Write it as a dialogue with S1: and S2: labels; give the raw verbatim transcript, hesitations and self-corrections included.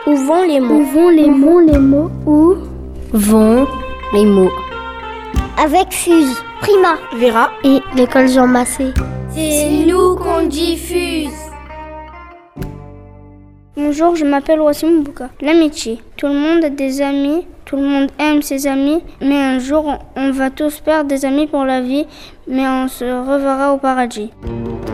S1: Où vont les mots?
S2: Où vont les mots, les mots?
S1: Où vont les mots?
S2: Avec Fuse, Prima,
S1: Vera
S2: et l'école Jean Massé.
S1: C'est nous qu'on diffuse.
S3: Bonjour, je m'appelle Wassim Bouka. L'amitié. Tout le monde a des amis, tout le monde aime ses amis, mais un jour on va tous perdre des amis pour la vie, mais on se reverra au paradis.